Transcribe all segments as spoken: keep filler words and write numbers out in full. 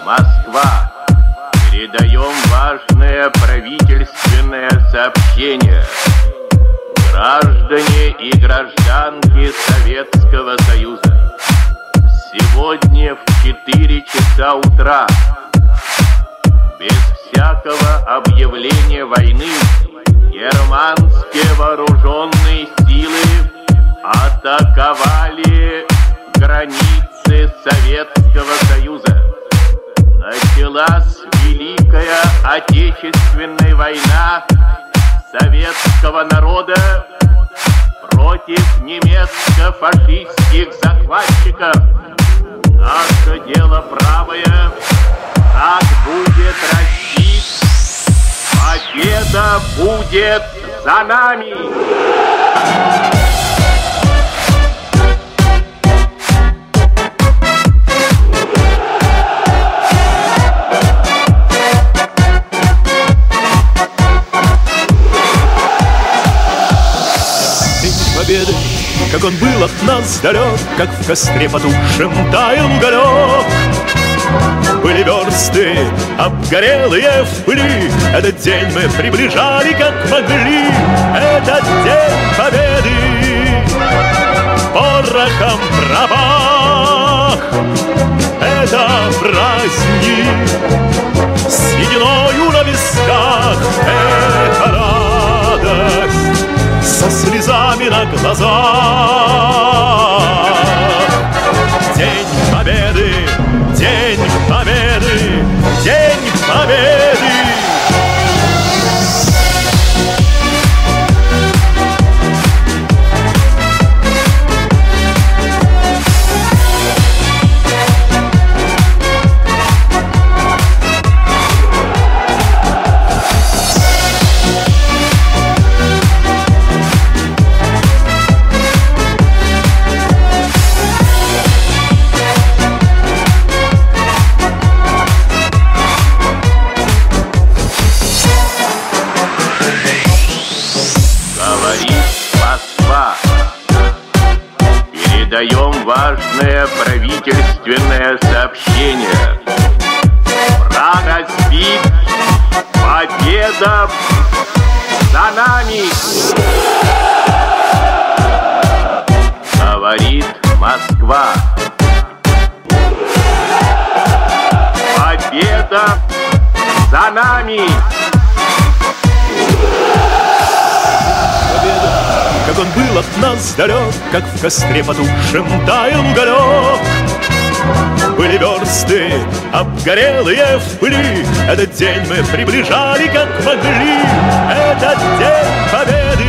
Москва. Передаем важное правительственное сообщение. Граждане и гражданки Советского Союза, сегодня в четыре часа утра, без всякого объявления войны, германские вооруженные силы атаковали границы Советского Союза. Началась Великая Отечественная война советского народа против немецко-фашистских захватчиков. Наше дело правое, как будет расти, победа будет за нами. Победы, как он был от нас далек, как в костре потухшем таял уголек. Были версты обгорелые в пыли, этот день мы приближали как могли. Этот день победы порохом пропах. Это праздник с сединою на висках. Это радость со слезами на глазах. День победы, день победы, день победы. Передаем важное правительственное сообщение. Враг разбит, победа за нами. Говорит Москва. Победа за нами. Как он был от нас далек, как в костре потухшем таял уголек. Были версты обгорелые в пыли, этот день мы приближали как могли. Этот день победы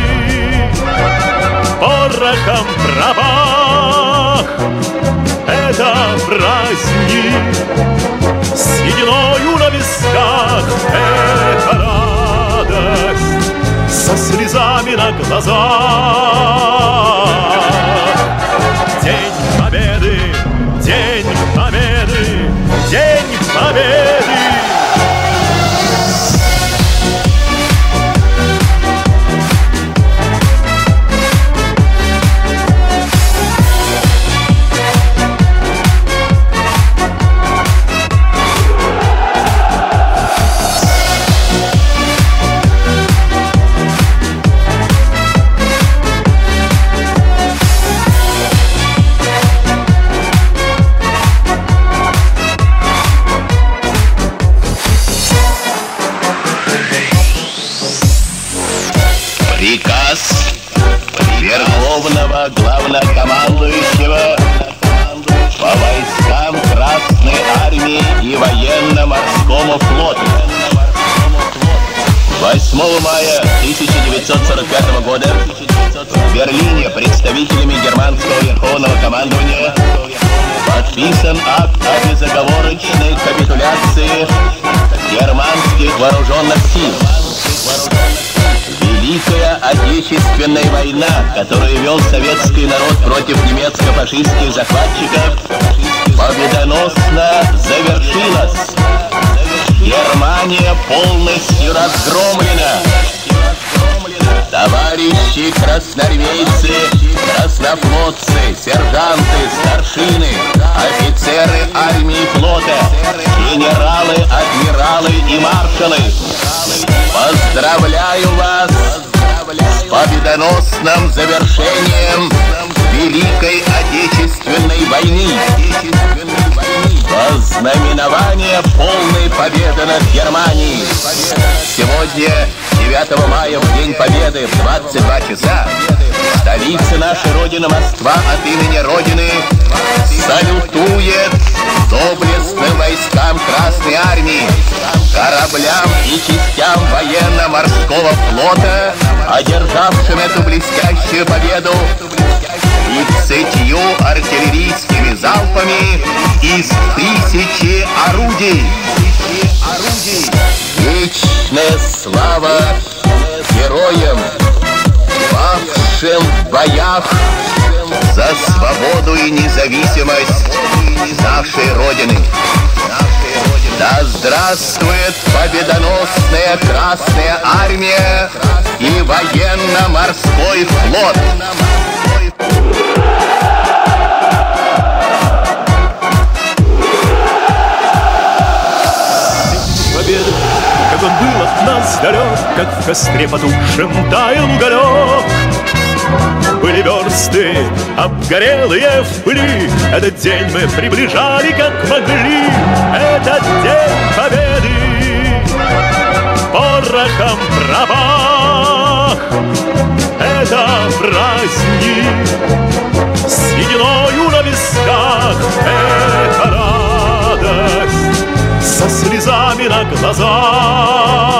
порохом пропах. Это праздник с сединою на висках. Это радость со слезами на глазах. День победы, день победы, день победы. Приказ Верховного Главнокомандующего по войскам Красной Армии и Военно-Морскому флоту. восьмого мая тысяча девятьсот сорок пятого года в Берлине представителями германского Верховного командования подписан акт о безоговорочной капитуляции германских вооруженных сил. Великая Отечественная война, которую вел советский народ против немецко-фашистских захватчиков, победоносно завершилась. Германия полностью разгромлена. Товарищи красноармейцы, краснофлотцы, сержанты, старшины, офицеры армии и флота, генералы, адмиралы и маршалы, поздравляю вас с победоносным завершением Великой Отечественной войны. Вознаменование полной победы над Германией. Сегодня, девятого мая, в День Победы, в двадцать два часа, в столице нашей Родины Москва от имени Родины салютует доблестным войскам Красной Армии, кораблям и частям военно-морского флота, одержавшим эту блестящую победу, тридцатью артиллерийскими залпами из тысячи орудий. Вечная слава героям, павшим в боях за свободу и независимость нашей Родины. Да здравствует победоносная Красная Армия и военно-морской флот! Победы, как он был от нас далек, как в костре потухшем таял уголек. Были версты обгорелые в пыли, этот день мы приближали как могли. Этот день победы порохом пропах. Это праздник с сединою на висках. Это радость со слезами на глазах.